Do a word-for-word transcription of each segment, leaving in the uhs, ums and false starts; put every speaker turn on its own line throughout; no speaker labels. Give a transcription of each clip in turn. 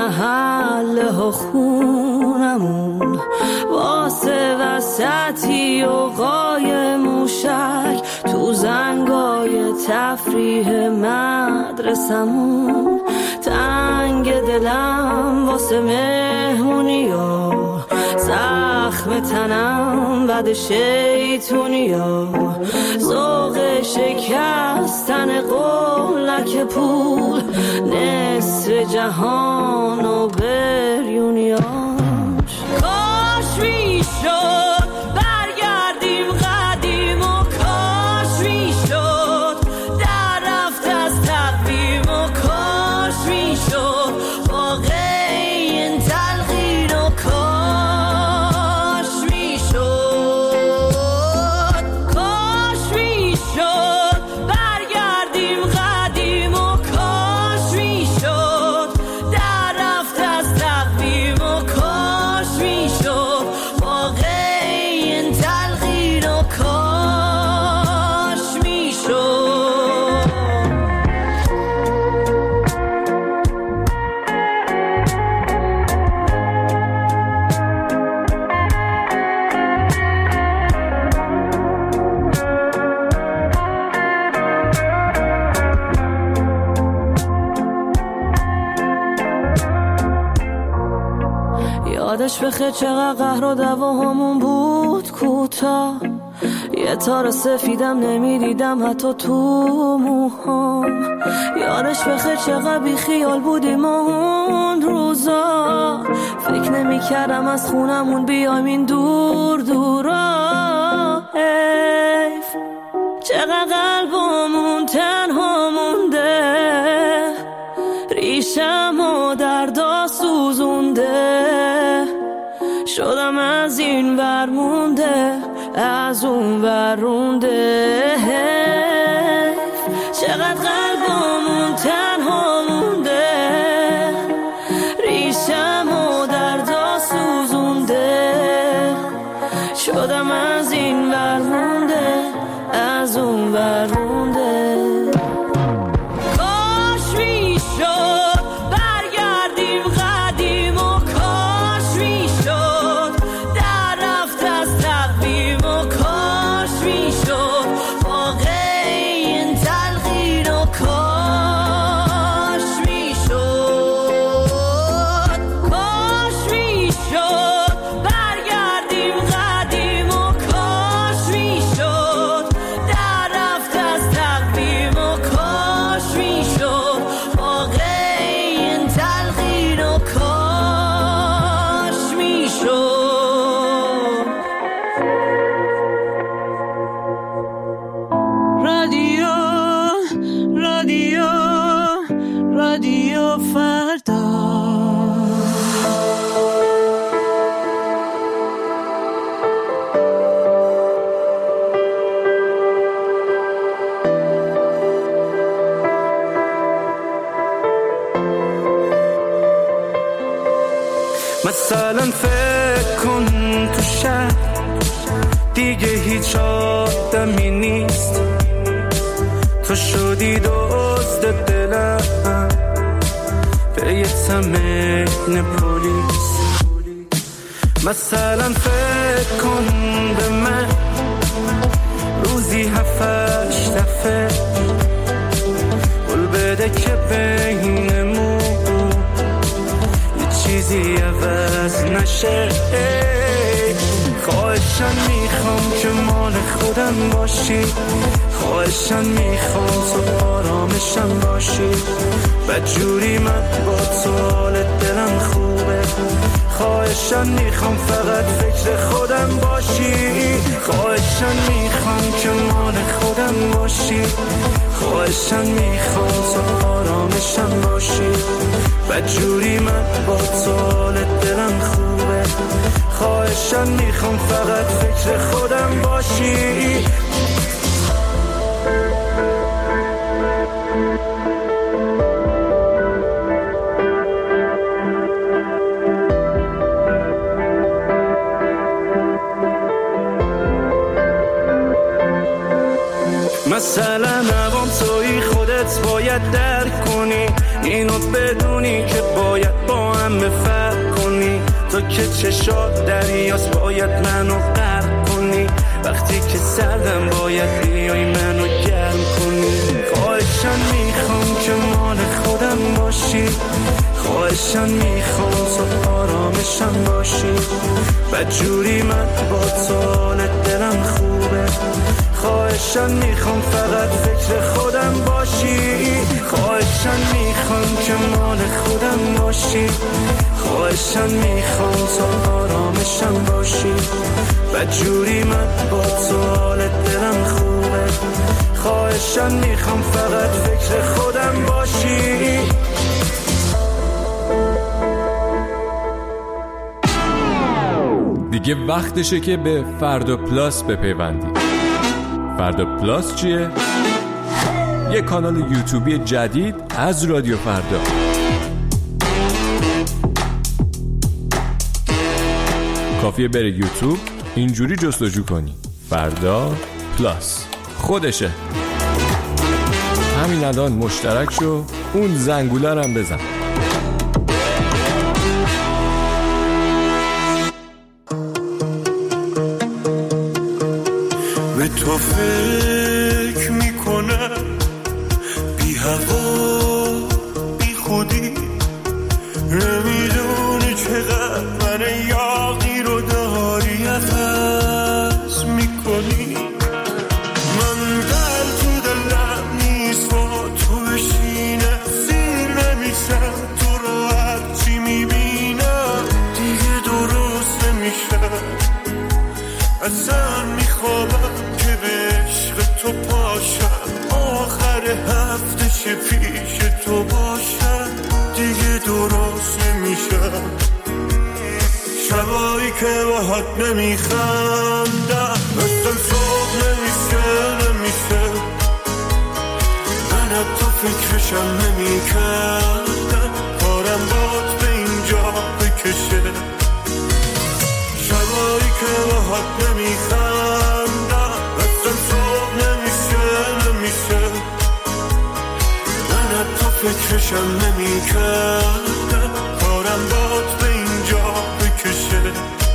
محله و خونمون واسه وسطی و قای موشک تو زنگای تفریح مدرسمون تنگ دلم واسه مهمونی و زخم تنم بد شیطونی و ذوق شکستن قولک پول نصف جهان و بریونیاش کاش میشد برگردیم قدیم و کاش میشد در رفت از تقویم و کاش میشد واقع این تلقین و کاش میشد کاش میشد برگردیم قدیم و کاش میشد در رفت از تقویم و کاش میشد واقع این تلقین و کاش میشد یادش بخیر چقدر قهر و دعواهامون بود کوتاه یه تار سفیدم نمیدیدم حتی تو موهام یادش بخیر چقدر بی خیال بودیم اون روزا فکر نمی کردم از خونمون بیایم این دور دورا حیف چقدر قلبمون تنها مونده ریشم و دردا سوزونده شدم از این ور مونده از اون ور رونده چقدر قلبمون تنها مونده ریشم و دردا سوزونده شدم از این ور مونده از اون ور رونده
مثلا فکر کن تو شهر دیگه هیچ آدمی نیست تو شدی دزد دلم پیتم این پلیس مثلا فکر کن به من روزی هفتش دفعه قول بده که بینمون چیزی عوض نشه خواهشن میخوام که مال خودم باشی خواهشن میخوام تو آرامشم باشی بدجوری من با تو حال دلم خوبه خواهشن میخوام فقط فکر خودم باشی خواهشن میخوام که مال خودم باشی خواهشن میخوام تو آرامشم باشی بدجوری من با تو حال دلم خوبه خواهشن میخوام فقط فکر خودم باشی مثلا نوام توی خودت باید درک کنی اینو بدونی که باید با هم همه فرق کنی. تو که چشات دریاست باید منو غرق کنی. وقتی که سردم باید بیای منو گرم کنی. خواهشان میخوام که مال خودم باشی. خواهشان میخوام تو آرامشم باشی. بدجوری من با تو حالت دلم خوبه. خواهشان میخوام فقط فکر خودم باشی. خواهشان میخوام که مال خودم باشی. خواهشان میخوام تو آرامشم باشی. بدجوری من با تو حالت دلم خوبه. خواهشان میخوام فقط فکر خودم باشی.
دیگه وقتشه که به فردا پلاس بپیوندی. فردا پلاس چیه؟ یه کانال یوتیوبی جدید از رادیو فردا. کافیه بره یوتیوب اینجوری جستجو کنی فردا پلاس، خودشه. همین الان مشترک شو، اون زنگوله رو هم بزن.
به تو فکر میکنم بی هوا بی خودی. نمیدونی چقدر من یاقی رو داری عوض میکنی. من در تو دلم نیست با تو بشینم، سیر نمیشم تو رو هرچی میبینم دیگه درست نمیشم. اصلا میخوابم که به عشق تو پاشم، آخر هفته شه پیش تو باشم دیگه درست نمیشم. شبایی که باهات نمیخندم اصلا صبح نمیشه نمیشه. من حتی فکرشم نمیکردم کارم باد به اینجا بکشه. شبایی که باهات نمیخندم اصلا صبح نمیشه نمیشه. من حتی فکرشم نمیکردم کارم باد به اینجا بکشه.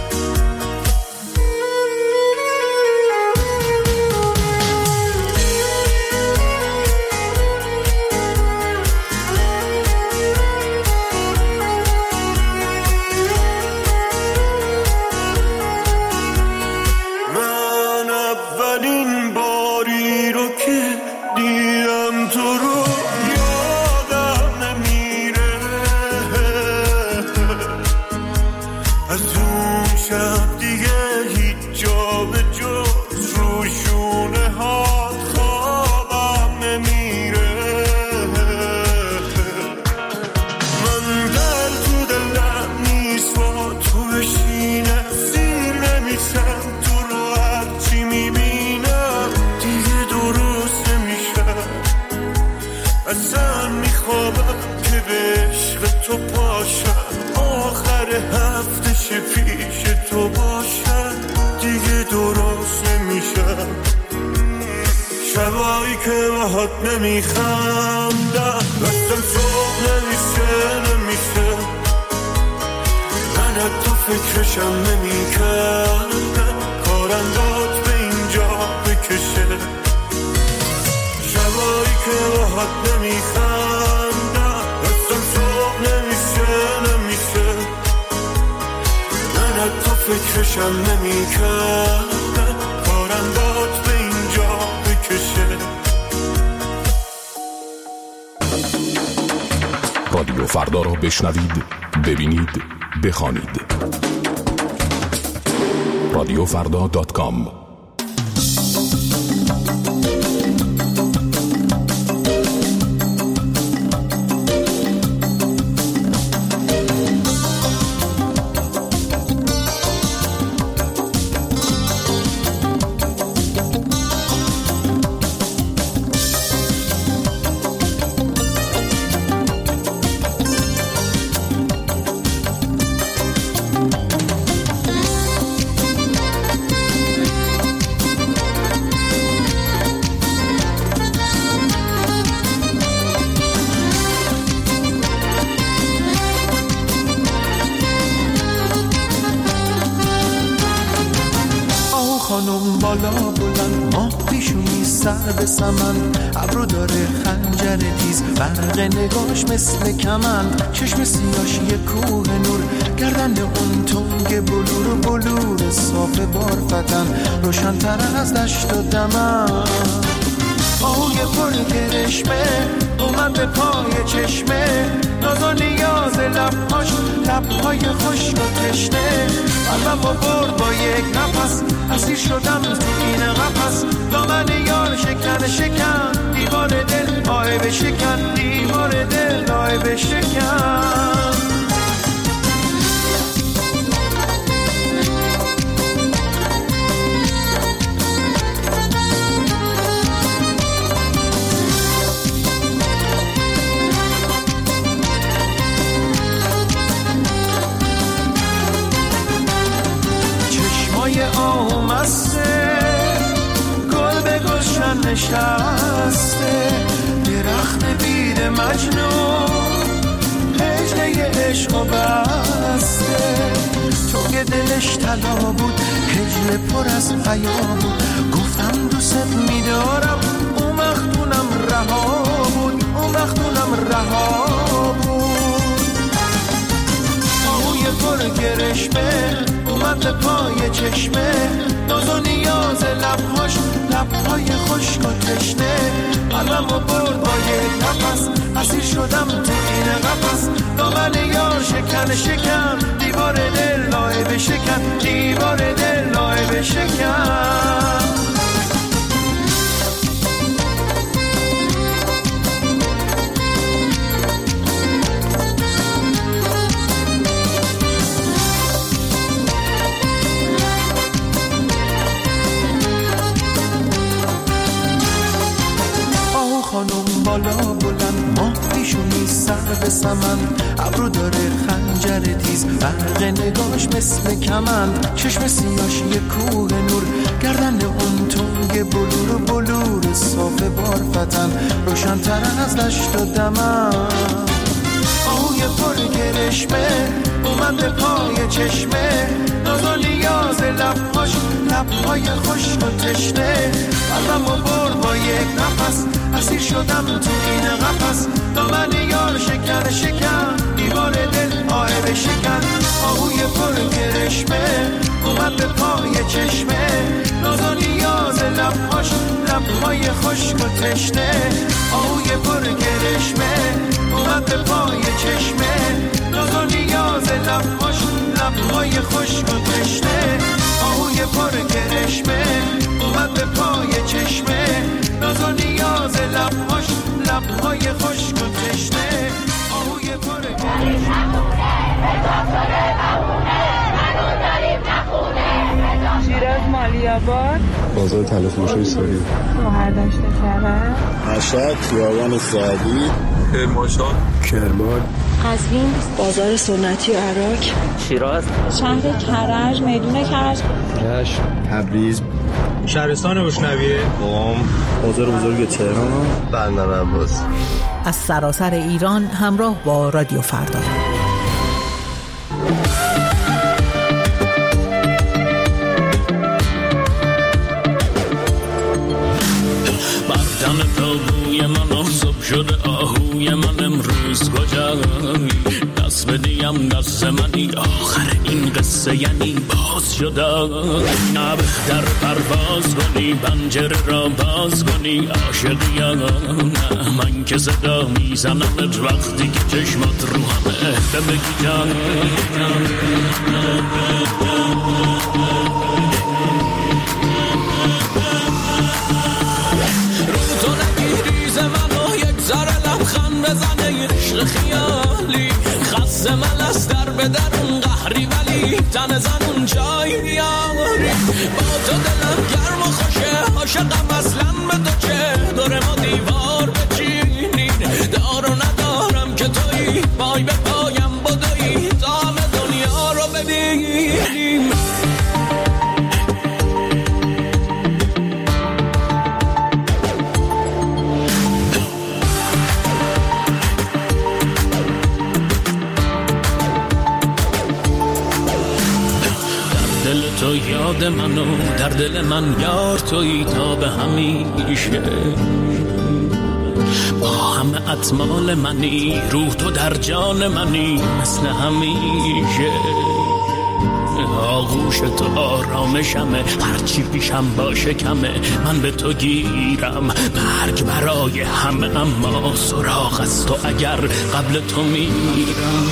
اصلا میخوابم که به عشق تو پاشم، آخر هفته شه پیش تو باشم دیگه درست نمیشم. شبایی که باهات نمیخندم اصلا صبح نمیشه نمیشه. من حتی فکرشم نمیکردم کارم داد به اینجا بکشه. شبایی که باهات نمیخندم اصلا صبح نمیشه نمیشه. من حتی فکرشم نمیکردم کارم داد به اینجا بکشه.
رادیو فردا رو بشنوید، ببینید، بخوانید. رادیو فردا دات کام.
خانم بالا بلند، ماه پیشونی سر به سمن، ابرو داره خنجر تیز، برق نگاش مثل کمند، چشم سیاش یه کوه نور، گردن اون تنگ بلور بلور صاف بارفتن، روشن‌تر از دشت و دمن. آهوی پر کرشمه اومد به پای چشمه، ناز و نیاز لبهاش، لبهای خشک و تشنه، قلبم با برد با یک نفس، اسیر شدم تو این قفس، دامن یار شکن شکن، دیوار دل آه بشکن، دیوار دل آه بشکن. آمسته گل به گلشن نشسته، درخت بید مجنون هجله عشق و بسته، تو که دلش طلا بود هجله پر از حیا بود، گفتم دوست میدارم اون وقتونم رها بود، اون وقتونم رها بود. آهوی پر گرشمه اومد به پای چشمه، ناز و نیاز لبهاش، لبهای خشک و تشنه، قلبم و برد با یک نفس، اسیر شدم تو این قفس، دامن یار شکن شکن، دیوار دل لایه بشکن، دیوار دل لایه بشکن. خانم بالا بلند، ماه پیشونی سر به سمن، ابرو داره خنجر تیز، برق نگاش مثل کمند، چشم سیاش یه کوه نور، گردن اون تنگ بلور بلور صاف بارفتن، روشن‌تر از دشت و دمن. آهوی پر گرشمه اومد به پای چشمه، ناز و نیاز لبهاش، لبهای خشک و تشنه، قلبم و برد با یک نفس، اسیر شدم تو این قفس، دامن یار شکن شکن، دیوار دل آه بشکن. آهوی پر گرشمه اومد به پای چشمه، ناز و نیاز لبهاش، لبهای خشک و تشنه، آهوی پر گرشمه اومد به پای چشمه، ناز و نیاز لبهاش، لبهای خشک و تشنه، آهوی پر گرشمه اومد به پای چشمه، ناز و نیاز لبهاش، لبهای خشک و تشنه، آهوی پر گرشمه.
شیراز مالیاباد،
بازار تلفروشی ساری،
شهردشت کرج،
مشهد خیابان سعدی،
کرمانشاه،
کرمان،
قزوین بازار سنتی و عراق،
شیراز
شهر کرج میدون کرج،
رشت، تبریز،
شهرستان بشنویه،
قم، بازار بزرگ تهران، بندر عباس.
از سراسر ایران همراه با رادیو فردا.
بردم تابوی من آزاب شده آهوی من امروز کجایی، دست بدیم دست منی آخر این قصه یعنی باز شده، نه بهتر پرواز کنی پنجره را باز کنی عاشقی یا نه، من که صدا میزنمت وقتی که چشمات رو همه به بگی جان. رو تو نگیری ز منو یک ذره لبخند بزنه یه عشق خیالی، خست من از در به درون قهری ولی تن زنون جای بیاری، با تو دلم گرم و خوشه عاشقم اصلا به تو چه، دور ما دیوار بچینین دار و ندارم که تویی، پای به پایم بدویی تا همه دنیا رو ببینیم. تو یاد منو در دل من یار تویی تا به همیشه با همه اطمال منی روح تو در جان منی مثل همیشه آغوش تو آرامشمه هرچی پیشم باشه کمه من به تو گیرم مرگ برای همه اما سراغ از تو اگر قبل تو میرم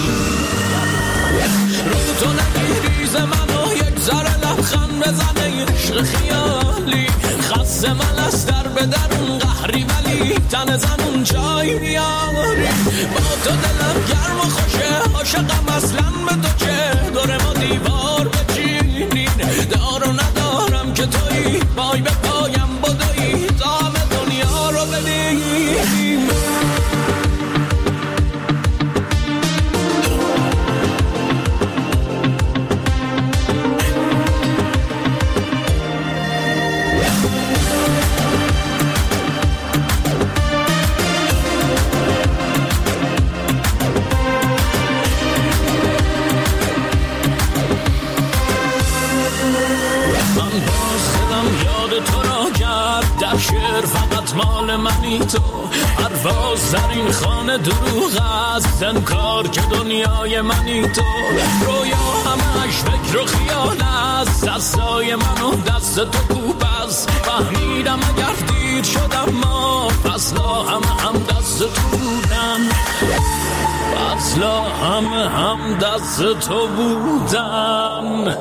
رو تو نگیریز منو یک ذره لبخند بزنه عشق خیالی خسته من از در به درون قهری ولی تن زنون جای بیاری با تو دلم گرم و خوشه عاشقم اصلا به تو چه دور ما دیوار بچینین دار و ندارم که تویی پای به پایم بدویی تا همه دنیا رو بدیم شعر فقط مال منی تو پرواز در این خانه دروغ است انکار که دنیای منی تو رویا همش فکر و خیال است دستای منو دست تو کوب است فهمیدم اگر دیر شدم ما فصلا همه هم دست تو بودن فصلا همه هم دست تو بودن.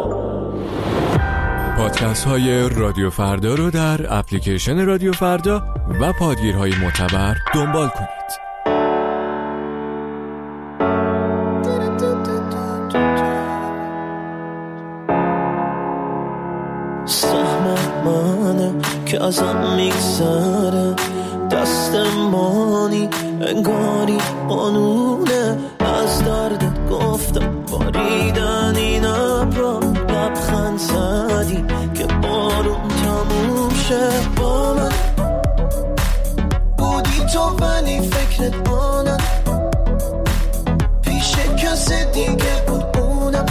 پادکست های رادیو فردا رو در اپلیکیشن رادیو فردا و پادگیرهای معتبر دنبال کنید.
سهم منه که ازم میگذره دست مانی انگاری قانونه از دردت گفتم باریدن این ابرا لبخند زدی که بارون تموم شه با من بودی تو ولی فکرت آنم پیش کسی دیگه بود اونم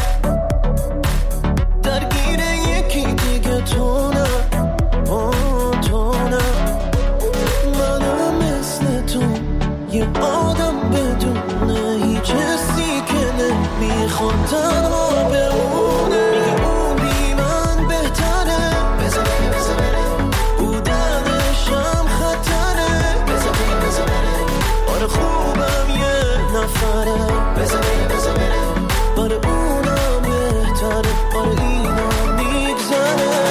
درگیر یکی دیگه تو نه تو نه منم مثل تو یه آدم بدونه هیچ حسی که نمیخواد تنها بمونه میگه اون بی من بهتره بذار بذار بره بودنشم خطره بذار بذار بره آره خوبم یه نفره بذار بذار بره آره اونم بهتره آره اینم میگذره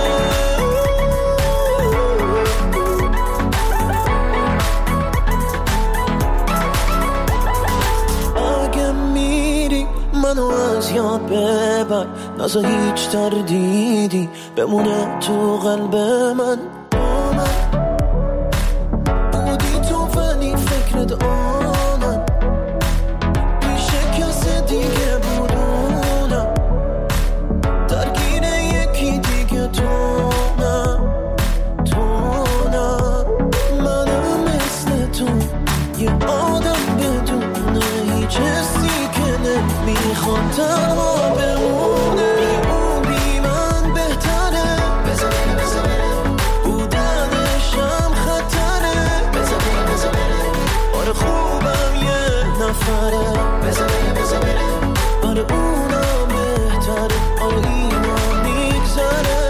منو از یاد ببر نزا هیچ تردیدی بمونه تو قلب من با من بودی تو ولی فکرت آنم پیش کسی دیگه بودونم درگیر یکی دیگه تو نه تو نه منم مثل تو یه آدم بدونه هیچ حسی میخواد تنها بمونه میگه اون بی من بهتره بذار بذار بره بودنشم خطره بذار بذار بره آره خوبم یه نفره بذار بذار بره آره اونم بهتره آره اینم میگذره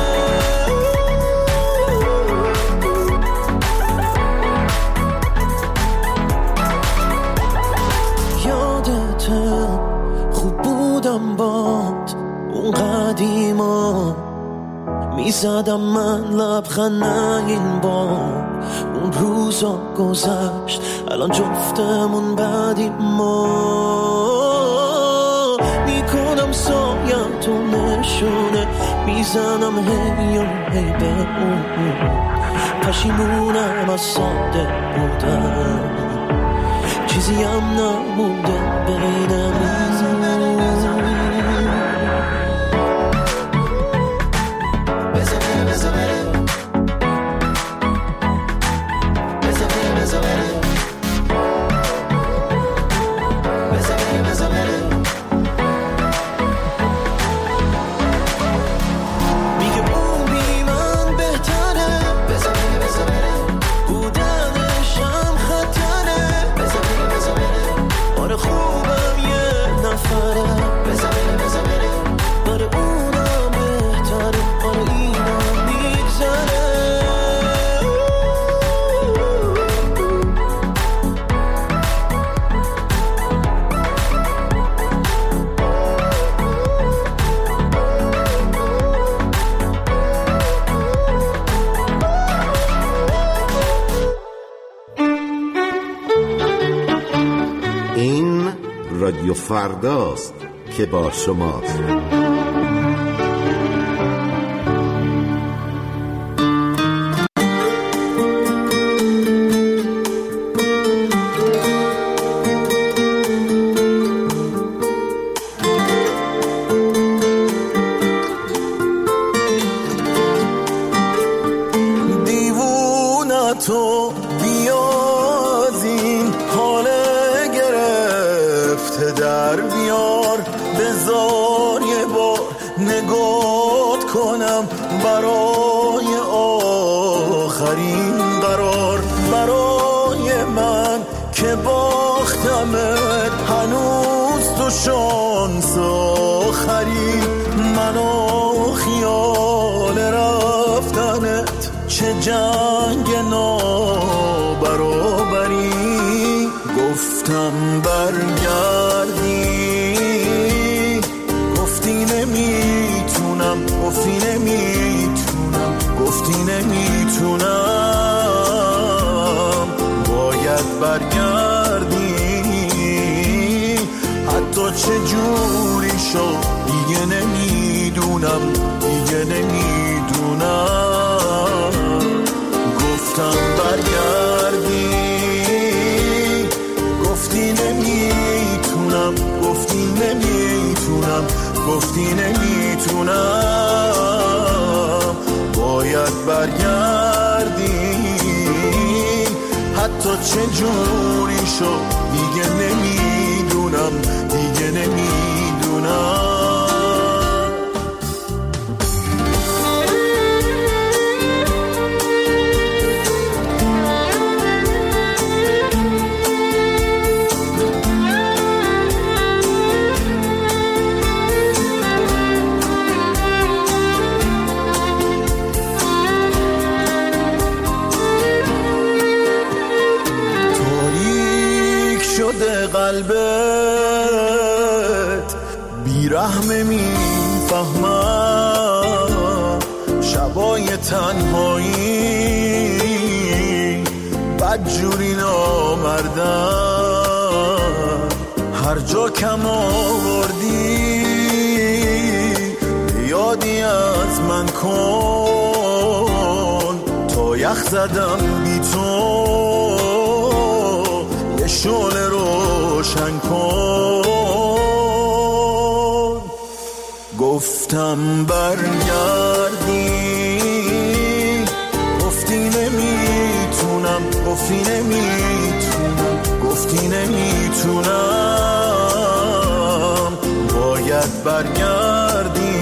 یادته خوب بودم باد اون قدیما میزدم من لبخند نه این بار اون روزا گذشت الان جفتمون بعدی ما میکنم سایم تو نشونه میزنم هی و هی به اون پشیمونم از ساده بودم چیزی هم نمونده بینم
فرداست که با شماست.
تو بیاز این حال گرفته در بیار، بذار یه بار نگات کنم برای آخرین قرار، برای من که باختمت هنوز تو شانس آخری، منو خیال رفتنت چه جنگ نابرابری، گفتم برگردی گفتی نمیتونم، گفتی نمیتونم، گفتی نمیتونم، باید برگردی حتی چه جوری شد دیگه نمیدونم، دیگه نمیدونم، گفتم برگردی گفتی نمیتونم، گفتی نمیتونم، گفتی نمیتونم، باید برگردی حتی چه جوری شد دیگه نمیدونم، دیگه نمیدونم. قلبت بیرحمه میفهمم، شبای تنهایی بدجوری نامردم، هر جا کم آوردی یادی از من کن، تا یخ زدم بی تو شعله روشن کن، گفتم برگردی گفتی نمیتونم، گفتی نمیتونم، گفتی نمیتونم، باید برگردی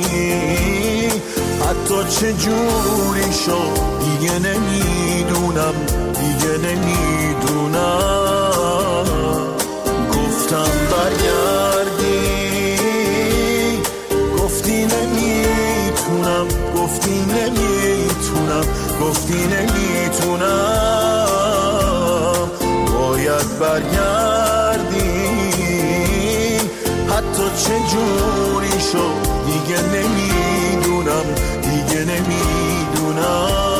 حتی چه جوری شد دیگه نمیدونم، دیگه نمیدونم، گفتم برگردی گفتی نمیتونم، گفتی نمیتونم، گفتی نمیتونم، باید برگردی حتی چه جوری شد دیگه نمیدونم، دیگه نمیدونم.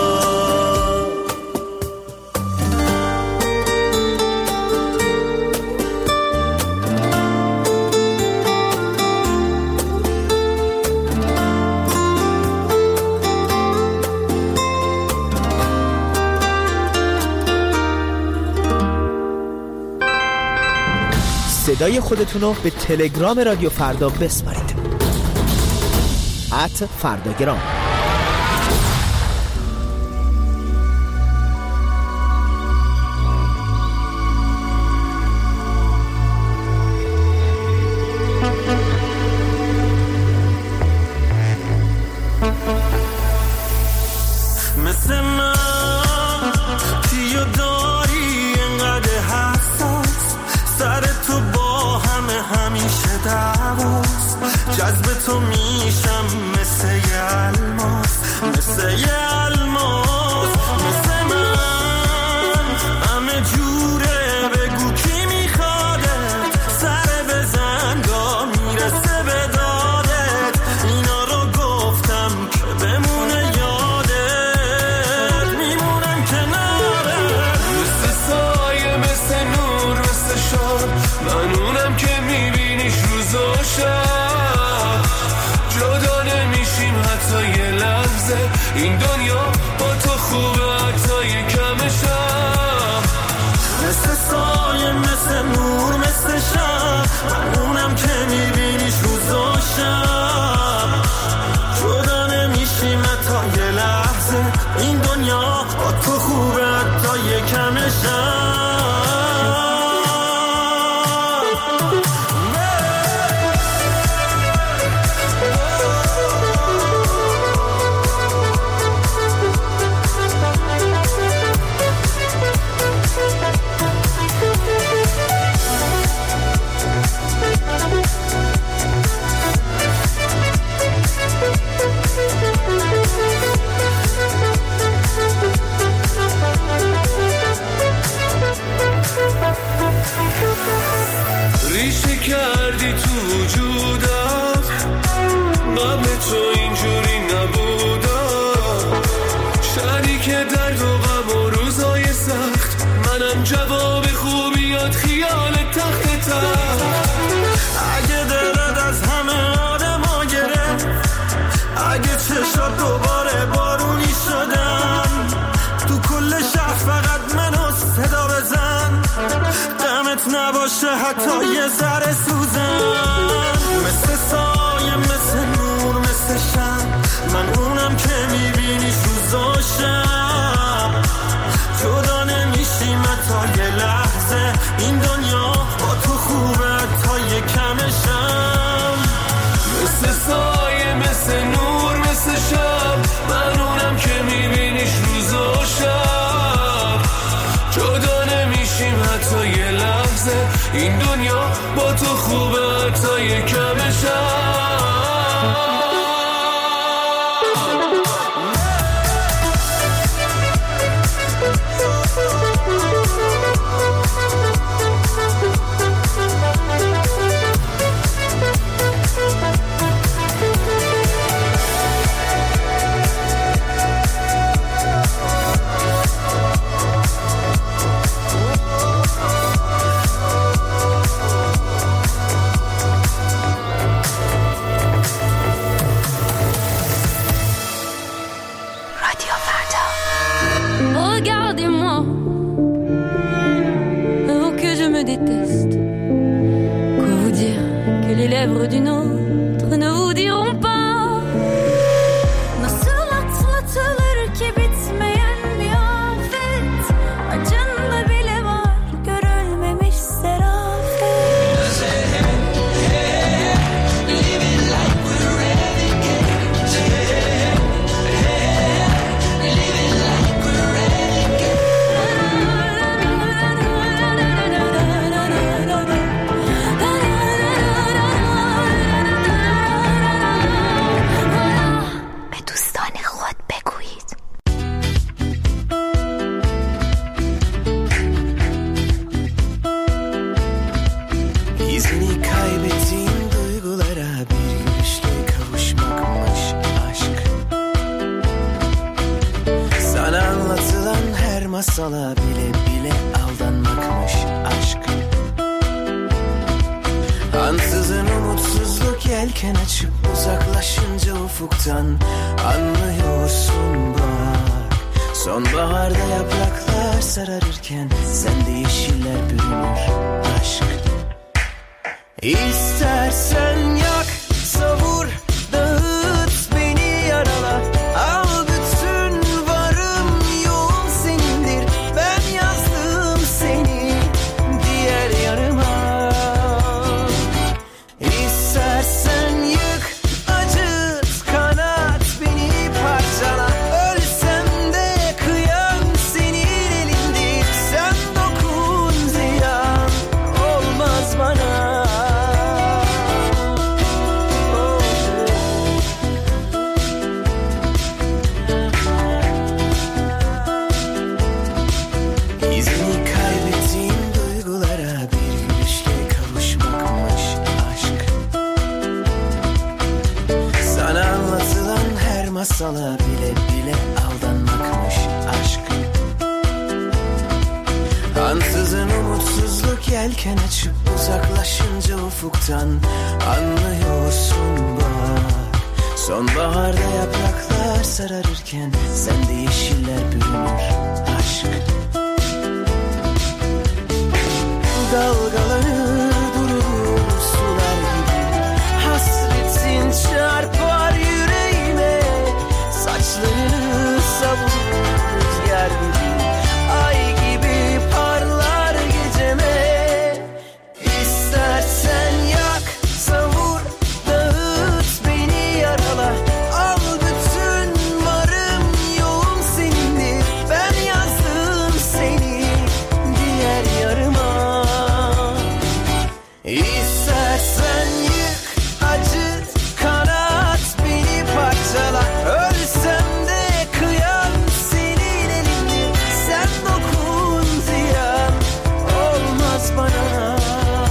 صدای خودتون رو به تلگرام رادیو فردا بسپارید. ات فرداگرام.
مثل من تیو داری انقدر حساس، سر تو با همه همیشه دعواست، جذب تو میشم مثل یه الماس، مثل یه الماس، مثل من همه جوره، بگو کی میخوادت، سر بزن گاه میرسه به دادت، اینا رو گفتم که بمونه یادت، میمونم کنارت، مثل سایه، مثل نور، مثل شب، من اونم که میبینم
حتی یه لحظه این دنیا با تو خوبه حتی یه کمشم مثل سایه مثل نور مثل شب من اونم که میبینیش روز و شب جدا نمیشیم حتی یه لحظه این دنیا با تو خوبه حتی یه کمشم کردی تو وجودم قبل تو اینجوری نبودم شریک درد و غم و روزای سخت منم جواب خوبیات خیال تخت تخت اگه دلت از همه آدم ها گرفت اگه چشات دوباره بارونی شدن تو کل شهر فقط منو صدا بزن دمت نباشه حتی یه ذره سوزن مثل سایه مثل نور مثل شب من اونم که میبینیش روز و شب جدا نمیشیم حتی یه لحظه این دنیا با تو خوبه حتی یه کمشم مثل سایه مثل نور مثل شب من اونم که میبینیش روز و شب جدا نمیشیم حتی یه لحظه این دنیا با تو خوبه حتی یه کمشم
d'une autre ne vous diront pas nasıl atlatılır ki bitmeyen bir afet acında bile var görülmemiş serafet living like we're renegades living like we're renegades
masala bile bile aldanmakmış aşk. Ansızın umutsuzluk yelken açıp uzaklaşınca ufuktan anlıyorsun bak. Sonbaharda yapraklar sararırken sende yeşiller bürünür aşk. İstersen yak, savur, dağıt beni yarala. Al bütün varım yoğun senindir. Ben yazdım seni diğer yarıma. İstersen yık, acıt, kanat beni parçala. Ölsem de kıyam senin elindir. Sen dokun ziyan olmaz bana. Masala bile bile aldanmakmış aşk. Ansızın umutsuzluk yelken açıp uzaklaşınca ufuktan anlıyorsun bak. Sonbaharda yapraklar sararırken sende yeşiller bürünür aşk. Dalgalanır durur sular gibi, hasretin çarpar yüreğime. Saçlarını savurur rüzgar gibi, ay gibi parlar geceme. İstersen yak, savur, dağıt beni yarala. Al bütün varım yoğum senindir. Ben yazdım seni diğer yarıma. İstersen yık, acıt, kanat, beni parçala. Ölsem de kıyam senin elindir. Sen dokun ziyan olmaz bana.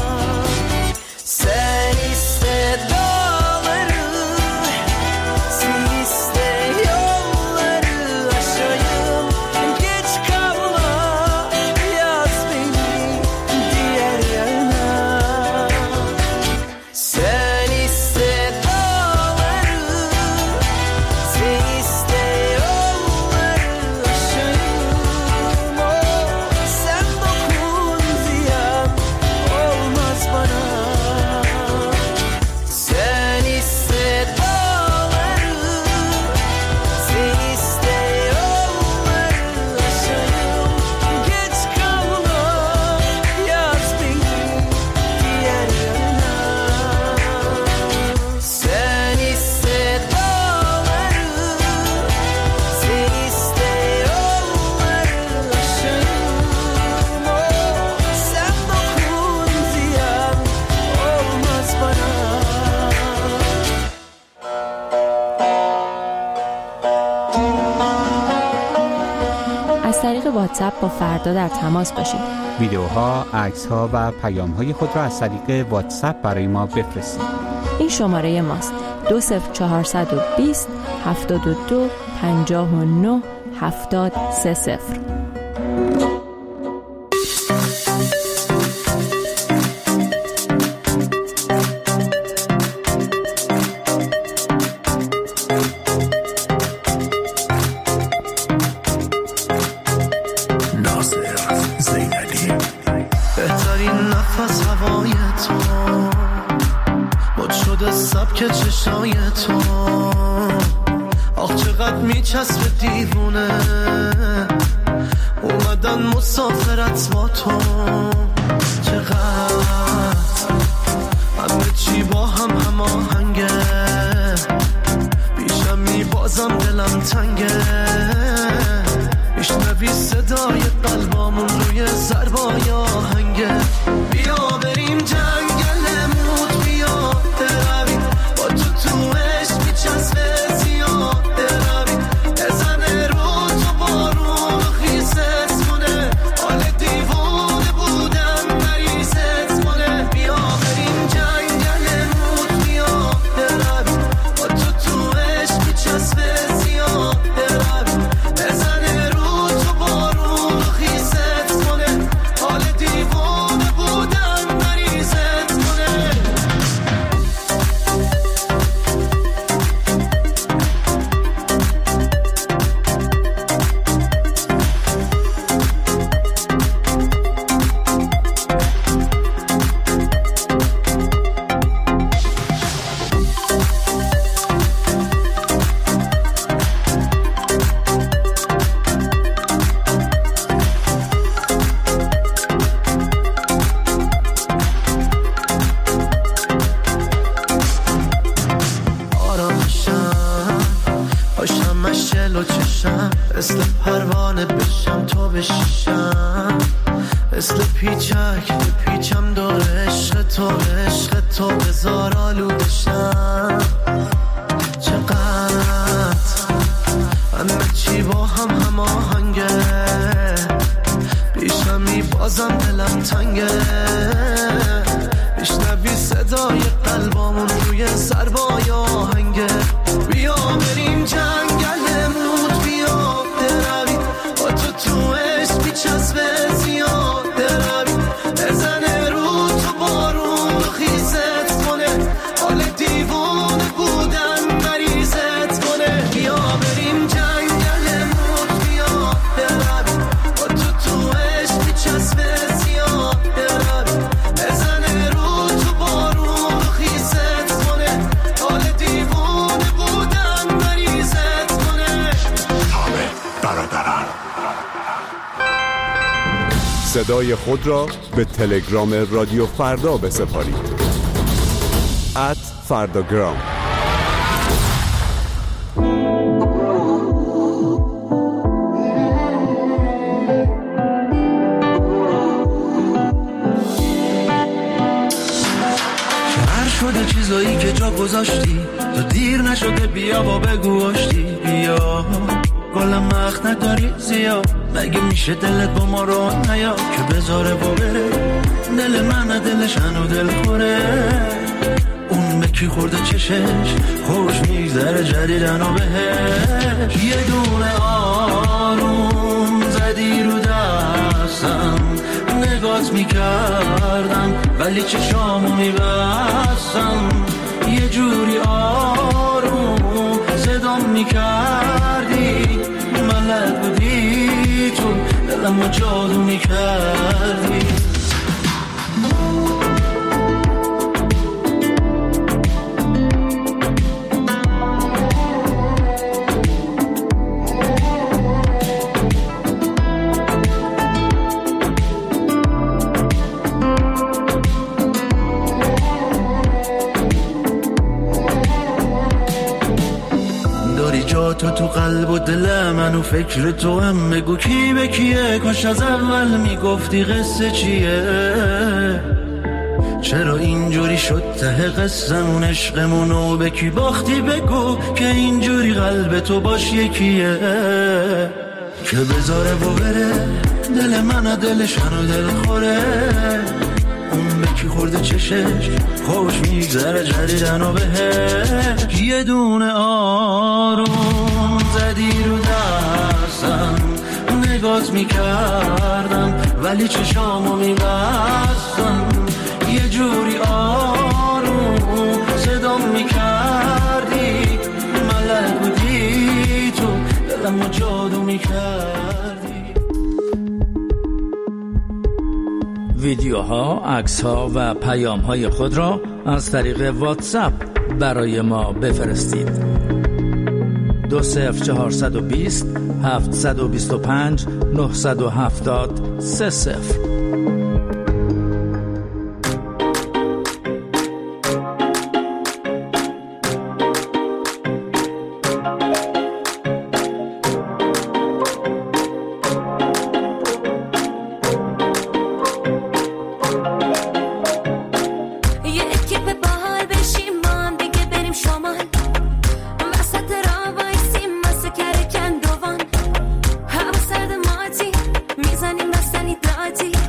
Sen iste dağları, sen iste yolları aşayım. Geç kalma, yaz beni diğer yana. Sen iste dağları, sen iste yolları aşayım. Oh, sen dokun ziyan olmaz bana. Sen iste dağları, sen iste yolları aşayım. Geç kalma, yaz beni diğer yana. Sen iste dağları, sen iste yolları aşayım. Oh, sen dokun ziyan olmaz bana.
از طریق واتساپ با فردا در تماس باشید.
ویدیوها، عکس‌ها و پیام‌های خود را از طریق واتساپ برای ما بفرستید.
این شماره ماست: دو صفر چهارصد و بیست هفتاد و دو پنجاه و نه هفتاد سه صفر.
بهترین نفس هوای تو، مد شده سبک چشای تو. آخ چقدر میچسبه دیوونه، اومدن مسافرت با تو. چقدر همه چی با هم هماهنگه، پیشم میبازم دلم تنگه. میشنوی صدای قلبامون روی ضربای آهنگه. بیا بریم جنگل موت، بیا برویم با تو تو عشق میچسبه زیاد برویم. بزنه رو تو بارون خیست کنه، حال دیوونه بودم مریضت کنه. بیا بریم جنگل موت، بیا برویم با تو تو عشق میچسبه زیاد برویم. بزنه رو تو بارون خیست کنه، حال دیوونه بودم مریضت کنه. آرامشم باشم، مشل و چشم مثل پروانه بشم تو بشیشم. مثل پیچک پیچم دور عشق تو، عشق تو بزار آلودشم. چقدر همه چی با هم هماهنگه، پیشم میبازم دلم تنگه. میشنوی صدای قلبامون روی ضربای آهنگه. بیا بریم جنگل موت، بیا برویم با تو تو عشق میچسبه زیاد برویم. بزنه رو تو بارون خیزت کنه، حال دیوونه
صدای خود را به تلگرام رادیو فردا بسپارید. ات فرداگرام.
شده چیزایی که جا گذاشتی تو دیر نشده بیا با بگو آشتی بیا گلم مخت نداری زیاد مگه میشه دلت با ما رو نیا که بذاره با بره دل من دلش هنو دل خوره اون به کی خورده چشش خوش میگذره جدیدن و بهش یه دونه آروم زدی رو دستم نگات میکردم ولی چشامو میبستم یه جوری آروم صدام میکردی ملک بودی تو دلمو جادو میکردی تو تو قلب و دل من و فکر تو هم بگو کی به کیه کاش از اول میگفتی قصه چیه چرا اینجوری شد ته قصمون عشقمونو به کی باختی بگو که اینجوری قلب تو باش یکیه که بذاره و بره دل من دلش هنو دل خوره اون به کی خورده چشش خوش میگذره جدیدن و بهش یه دونه آروم زدی رو دستم نگات میکردم ولی چشامو میبستم یه جوری آروم صدام میکردی ملک بودی تو دلمو جادو میکردی
ویدیوها، عکس‌ها و پیام‌های خود را از طریق واتساپ برای ما بفرستید. دو صفر چهارصد و بیست هفتصد و بیست و پنج نهصد و هفتاد سه صفر.
میزنیم بستنی دادی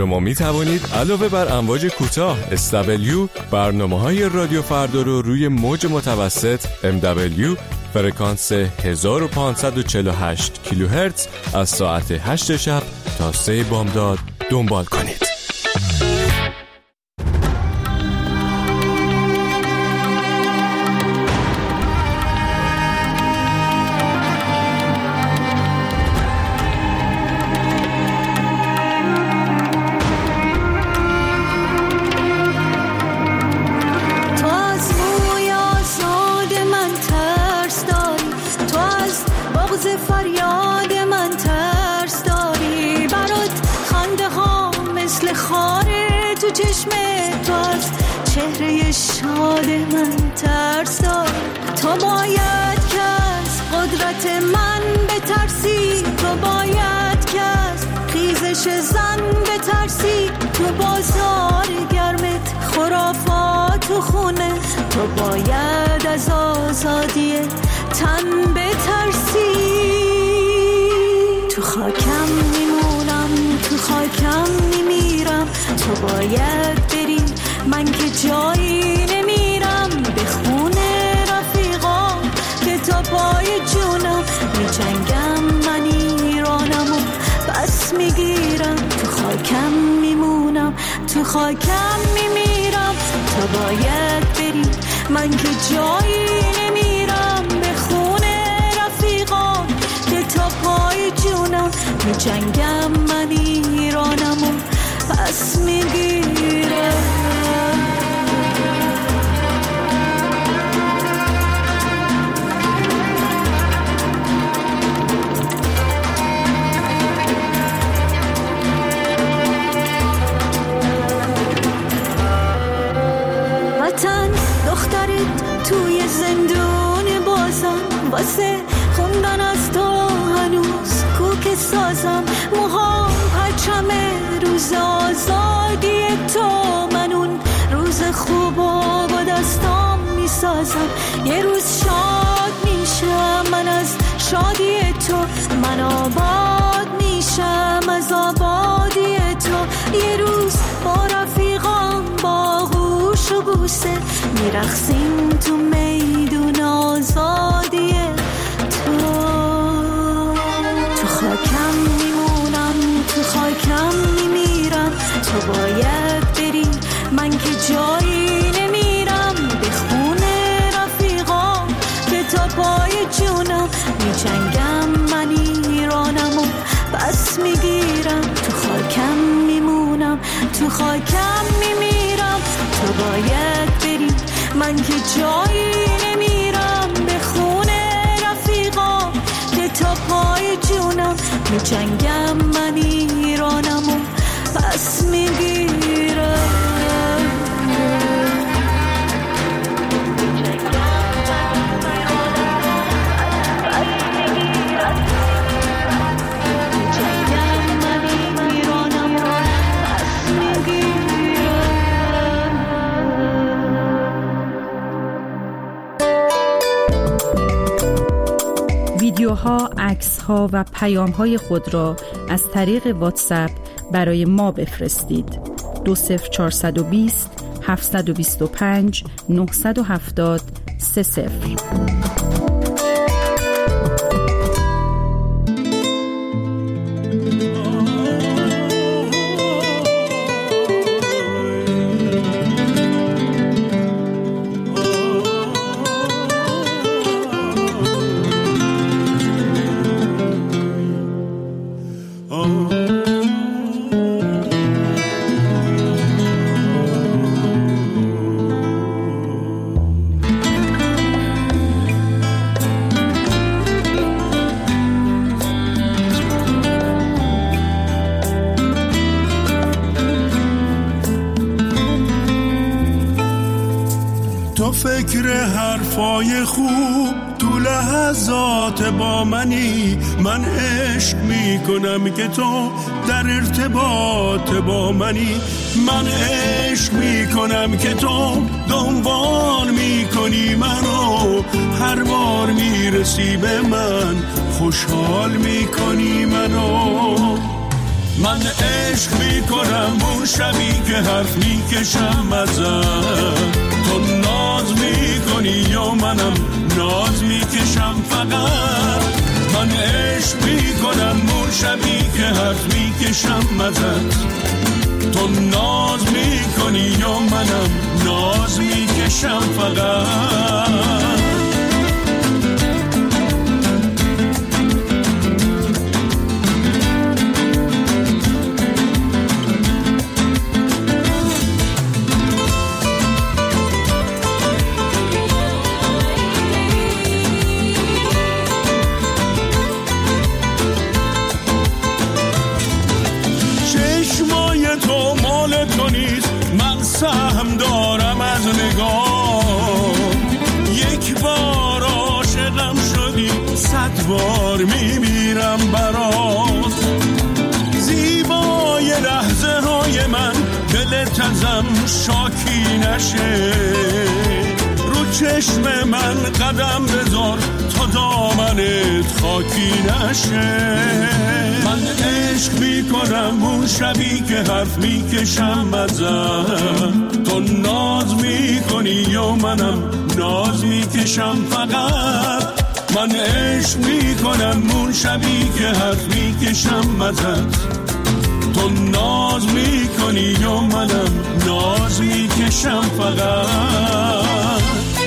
شما می توانید علاوه بر امواج کوتاه اس دبلیو برنامه‌های رادیو فردا رو روی موج متوسط ام دبلیو فرکانس هزار و پانصد و چهل و هشت کیلوهرتز از ساعت هشت شب تا سه بامداد دنبال کنید.
شاد من ترس دار، تو باید که از قدرت من بترسی، تو باید که از خیزش زن بترسی، تو بازار گرمت خرافات و خونه، تو باید از آزادی تن بترسی. تو خاکم میمونم، تو خاکم میمیرم، تو باید بری، من که جایی نمیرم، به خونه رفیقام که تا پای جونم میجنگم، من ایرانم و بس میگیرم، تو خاکم میمونم، تو خاکم میمیرم، تو باید بری، من که جایی نمیرم، به خونه رفیقام که تا پای جونم میجنگم، من ایرانم و بس میگیرم. دخترت توی زندون بازم، واسه خوندن از تو هنوز کوک سازم، موهام پرچمه روز آزادی تو، من اون روز خوب و با دستام میسازم، یه روز شاد میشم من از شادی تو، من آباد میشم از آبادی تو، یه روز با رفیقام با گوش و بوسه میرقصیم تو میدون آزادی تو. تو خاکم میمونم، تو خاکم میمیرم، تو باید بری، من که جایی نمیرم، به خونه رفیقام که تا پای جونم میجنگم، من ایرانم و بس میگیرم، تو خاکم میمونم، تو خاکم میمیرم، تو باید بری، من که جایی نمیرم، به خونه رفیقام که تا پای جونم میجنگم، من ایرانم و بس میگیرم.
ویدیوها، عکس‌ها و پیام‌های خود را از طریق واتساپ برای ما بفرستید. دو صفر چهارصد و بیست هفتصد و بیست و پنج نهصد و هفتاد سه صفر.
فکر حرفای خوب تو لحظات با منی، من عشق میکنم که تو در ارتباط با منی، من عشق میکنم که تو دنبال میکنی منو، هر بار میرسی به من خوشحال میکنی منو. من عشق میکنم اون شبی که حرف میکشم ازت، تو ناز میکنی یا منم ناز میکشم فقط. من عشق میکنم اون شبی که حرف میکشم ازت، تو ناز میکنی یا منم ناز میکشم فقط. سهم دارم از نگاه، یک بار عاشقم شدی صد بار میمیرم برات. زیبای لحظه های من دلت ازم شاکی نشه، رو چشم من قدم بذار تا دامنت خاکی نشه. من عشق میکنم اون شبی که حرف میکشم ازت، تو ناز میکنی یا منم ناز میکشم فقط. من عشق میکنم اون شبی که حرف میکشم ازت، تو ناز میکنی یا منم ناز میکشم فقط.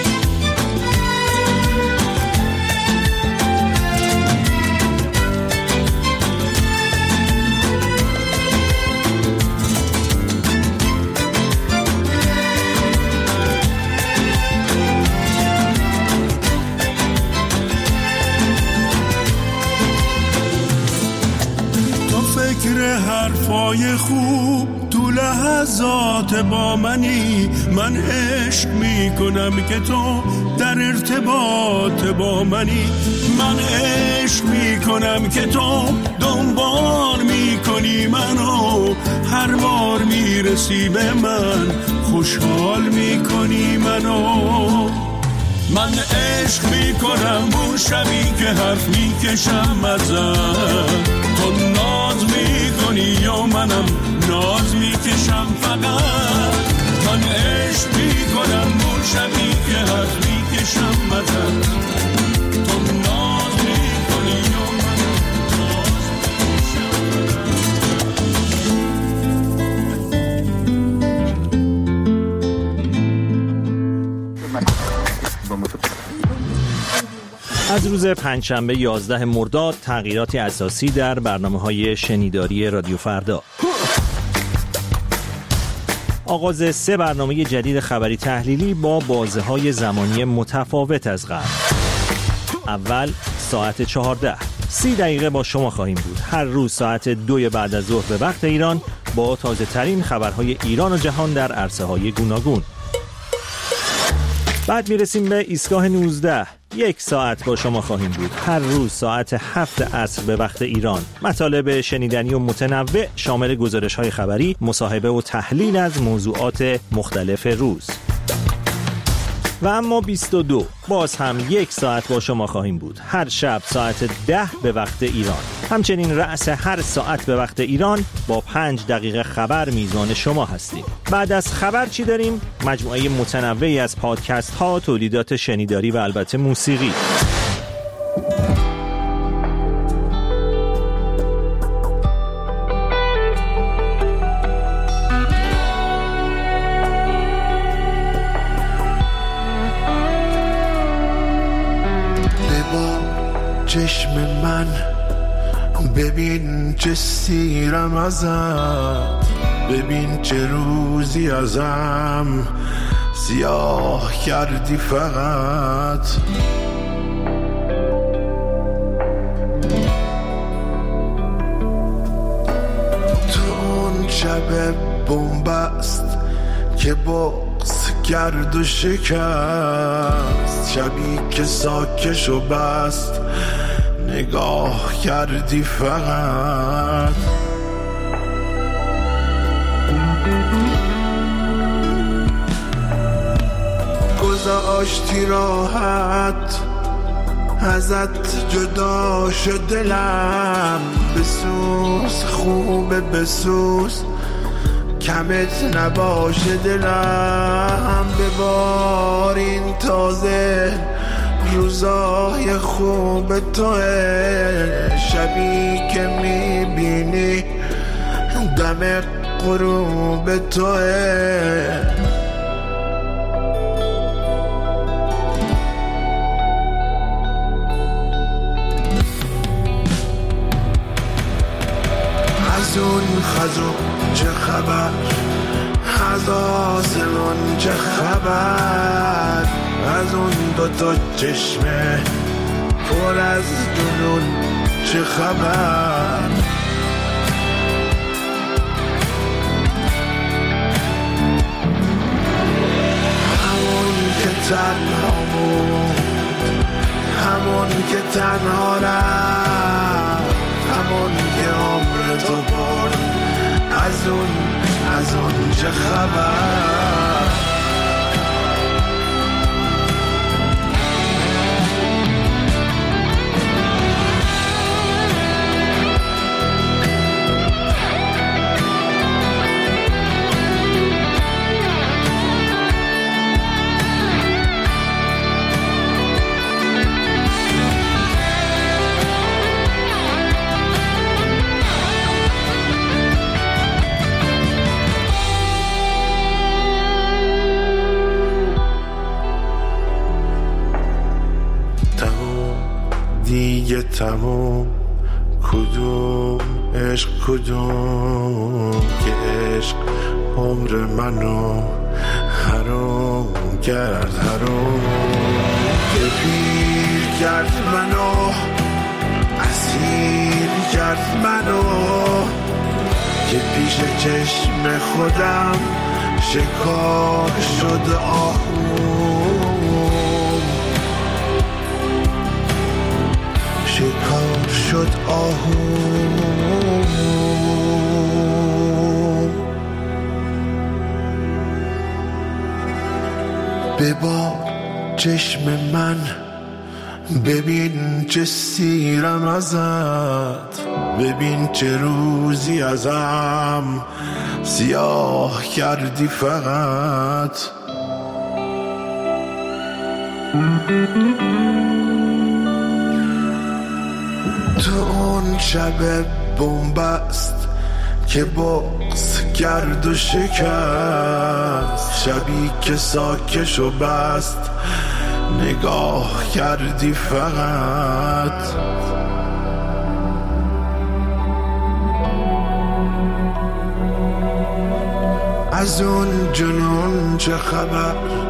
فکر حرفای خوب تو لحظات با منی، من عشق میکنم که تو در ارتباط با منی. من عشق میکنم که تو دنبال میکنی منو، هر بار میرسی به من خوشحال میکنی منو. من عشق میکنم اون شبی که حرف میکشم ازت، تو ناز میکنی یا منم ناز میکشم فقط. من عشق میکنم اون شبی که حرف میکشم ازت، تو ناز میکنی یا منم ناز
از روز پنجشنبه یازده مرداد تغییراتی اساسی در برنامه‌های شنیداری رادیو فردا. آغاز سه برنامه جدید خبری تحلیلی با بازه‌های زمانی متفاوت از قبل. اول ساعت چهارده، سی دقیقه با شما خواهیم بود. هر روز ساعت دو بعد از ظهر به وقت ایران با تازه ترین خبرهای ایران و جهان در عرصه‌های گوناگون. بعد میرسیم به ایستگاه نوزده، یک ساعت با شما خواهیم بود. هر روز ساعت هفت عصر به وقت ایران. مطالب شنیدنی و متنوع شامل گزارش‌های خبری، مصاحبه و تحلیل از موضوعات مختلف روز. و اما بیست و دو، باز هم یک ساعت با شما خواهیم بود. هر شب ساعت ده به وقت ایران. همچنین رأس هر ساعت به وقت ایران با پنج دقیقه خبر میزان شما هستیم. بعد از خبر چی داریم؟ مجموعه متنوعی از پادکست ها، تولیدات شنیداری و البته موسیقی.
چشم من ببین چه سیرم ازت، ببین چه روزی ازم سیاه کردی فقط. تو اون شب بنبست که بغض کرد و شکست، شبی که ساکش و بست نگاه کردی فقط. گذاشتی راحت
ازت جدا شد دلم، بسوز خوبه بسوز کمت نباشه دلم، ببار این تازه روزای خوب توه، شبی که میبینی دم غروب توه. از اون خزو چه خبر، از آسمان چه خبر، از اون دوتا چشمه پر از جنون چه خبر. همون که تنها بود، همون که تنها رفت، همون که عمر تو برد، از اون از اون چه خبر. دیگه تموم، کدوم عشق کدوم که عشق عمر منو حرام کرد، حرام که پیر کرد منو، اسیر کرد منو، که پیش چشم خودم شکار شد آهوم، شکار شد آهوم. ببار چشم من، ببین چه سیرم ازت، ببین چه روزی ازم سیاه کردی فقط. تو اون شب بومبست که بغض کرد و شکست، شبی که ساکش و بست نگاه کردی فقط. از اون جنون چه خبر،